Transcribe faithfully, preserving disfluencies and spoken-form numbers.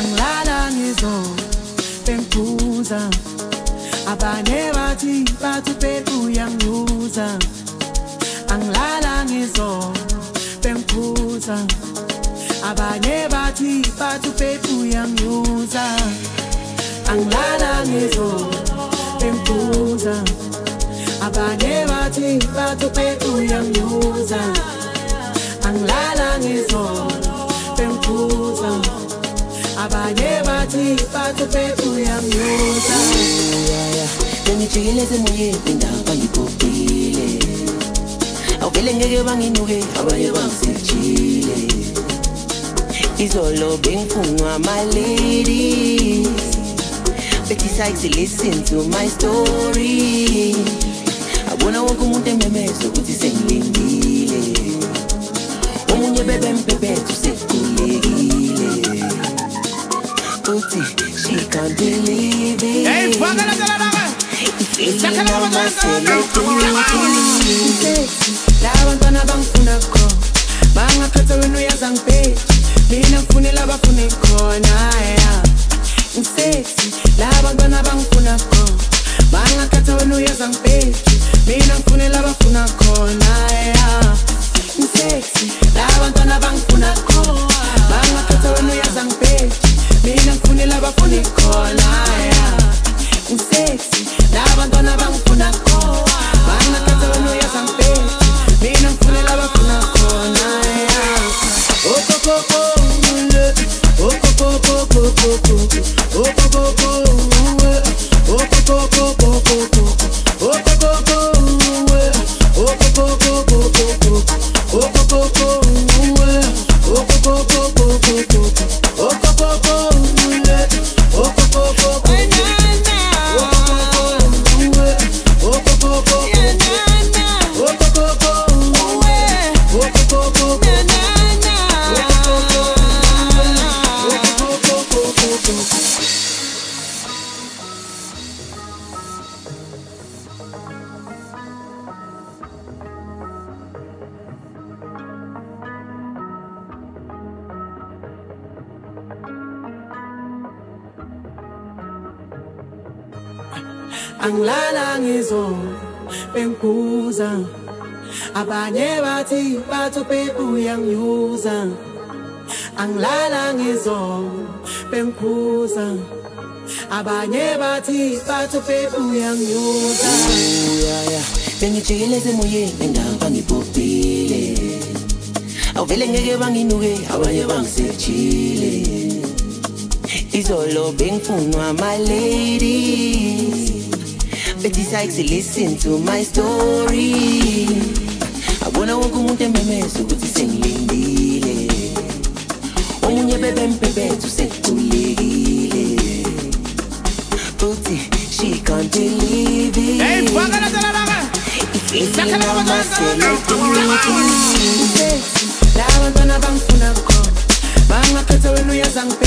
angilala ngizolo bengiphuza abanye bathi bathi pepu yangiuza angilala ngizolo bengiphuza abanye bathi bathi pepu yangiuza angilala ngizolo bengiphuza abanye bathi bathi pepu yangiuza angilala ngizolo bengiphuza abanye bathi bathi pepu yangiuza Bengijikile semoyeni indaba ngikopile awuvele ngeke banginuke abanye bangisejile izolo bengifunwa my ladies bethi sykes listen to my story abona wonke umuntu ememeza ukuthi sengilindile omunye bebe mpephethu sekhulekile uthi she can't believe it. Hey, fuck it, labantwana bangifuna khona bangakhetha wena uyazangiphethe mina ngifunela abafune khona ngisexy labantwana bangifuna khona bangakhetha wena uyazangiphethe mina ngifunela abafuna khona ngisexy labantwana bangifuna khona bangakhetha wena uyazangiphethe mina ngifunela abafune khona ngisexy labantwana bangifuna khona bangakhetha wena uyazangiphethe mina ngifunela abafuna khona oh oh oh oh oh oh oh oh oh angilala ngizolo bengiphuza abanye bathi bathi pepu yangiuza angilala ngizolo bengiphuza abanye bathi bathi pepu yangiuza bengijikile semoyeni indaba ngipopile awuvele ngeke banginuke abanye bangisejile izolo bengifunwa my ladies bethi sykes listen to my story abona wonke umuntu ememeza ukuthi sengilindile omunye bebe mpephethu sekhulekile uthi she can't believe it. Hey, fuck it, labantwana bangifuna khona bangakhetha wena uyazangiphethe